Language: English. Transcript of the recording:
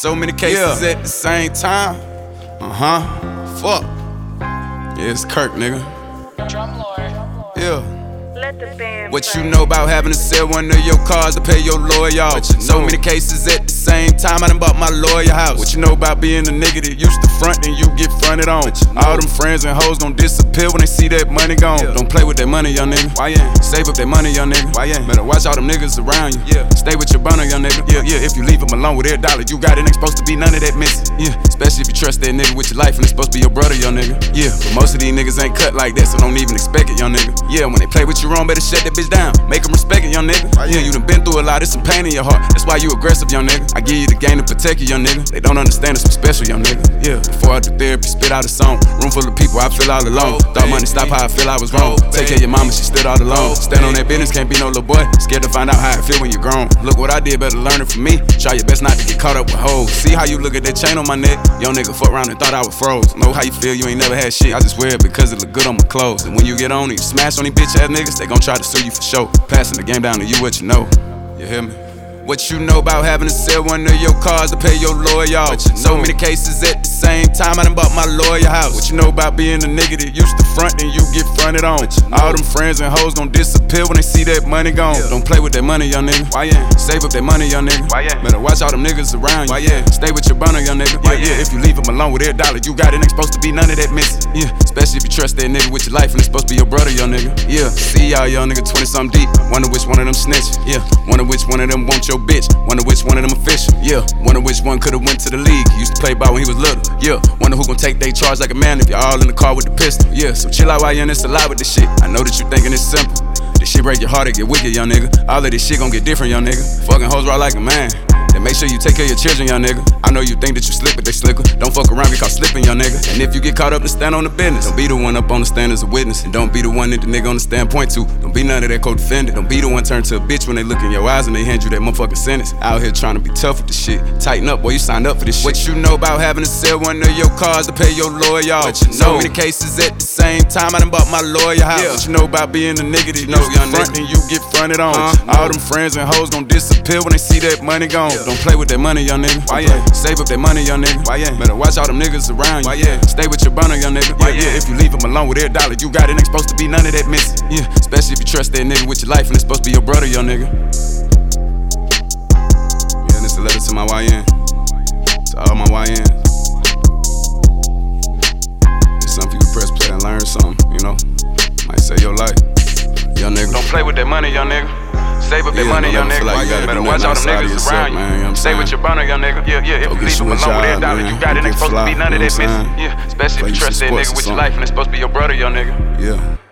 So many cases at the same time. Fuck. Yeah, it's Kirk, nigga. Drum Lord. Yeah. Let the band What play. you know about having to sell one of your cars to pay your lawyer off? So many cases at the same time, I done bought my lawyer house. What you know about being a nigga that used to front and you get fronted on? All them friends and hoes gon' disappear when they see that money gone. Don't play with that money, young nigga. Save up that money, young nigga. Better watch all them niggas around you. Stay with your burner, young nigga. If you leave him alone with every dollar you got, it ain't supposed to be none of that missing. Especially if you trust that nigga with your life and it's supposed to be your brother, young nigga. But most of these niggas ain't cut like that, so don't even expect it, young nigga. When they play with you wrong, better shut that bitch down. Make them respect it, young nigga. You done been through a lot, it's some pain in your heart. That's why you aggressive, young nigga. I give you the game to protect you, young nigga. They don't understand it's special, young nigga. Before I do therapy, spit out a song. Room full of people, I feel all alone. Thought money stop how I feel I was wrong. Take care of your mama, she stood all alone. Stand on that business, can't be no little boy. Scared to find out how it feel when you're grown. Look what I did, better learn it from me. Try your best not to get caught up with hoes. See how you look at that chain on my neck? Young nigga fuck around and thought I was froze. Know how you feel, you ain't never had shit. I just wear it because it look good on my clothes. And when you get on and you smash on these bitch ass niggas, they gon' try to sue you for sure. Passing the game down to you what you know. You hear me? What you know about having to sell one of your cars to pay your lawyer off? So many cases at the same time, I done bought my lawyer house. What you know about being a nigga that used to front and you get fronted on? All them friends and hoes gon' disappear when they see that money gone. Don't play with that money, young nigga. Save up that money, young nigga. Better watch all them niggas around you. Stay with your burner, young nigga. If you leave him alone with every dollar you got, it ain't supposed to be none of that missing. Especially if you trust that nigga with your life and it's supposed to be your brother, young nigga. See y'all young nigga 20-something deep. Wonder which one of them snitching. Wonder which one of them want your bitch. Wonder which one of them official. Wonder which one could've went to the league. Used to play ball when he was little. Wonder who gon' take they charge like a man if y'all all in the car with the pistol. So chill out while you're in this a lot with this shit. I know that you thinking it's simple. This shit break your heart, it get wicked, young nigga. All of this shit gon' get different, young nigga. Fucking hoes raw like a man. Then make sure you take care of your children, young nigga. I know you think that you slip, but they slicker. Don't fuck around, get caught slipping, young nigga. And if you get caught up, then stand on the business. Don't be the one up on the stand as a witness. And don't be the one that the nigga on the stand point to. Don't be none of that co-defendant. Don't be the one turn to a bitch when they look in your eyes and they hand you that motherfucking sentence. Out here trying to be tough with this shit. Tighten up, boy, you signed up for this shit. What you know about having to sell one of your cars to pay your lawyer off? So many cases at the same time, I done bought my lawyer house. What you know about being a nigga that used to front and you get fronted on? All them friends and hoes gon' disappear when they see that money gone. Don't play with that money, young nigga. Save up that money, young nigga. Better watch all them niggas around you. Stay with your burner, young nigga. If you leave him alone with every dollar you got, it ain't supposed to be none of that missing. Especially if you trust that nigga with your life and it's supposed to be your brother, young nigga. And it's a letter to my YN. To all my YNs. If some people press play and learn something, you know. Might save your life. Young nigga. Don't play with that money, young nigga. Save up that money, young nigga. Like Better watch all them niggas around you. Stay with your burner, young nigga. If you leave him alone with every dollar you got, it ain't supposed to be none of that missing. Especially if you trust that nigga with your life and it's supposed to be your brother, young nigga.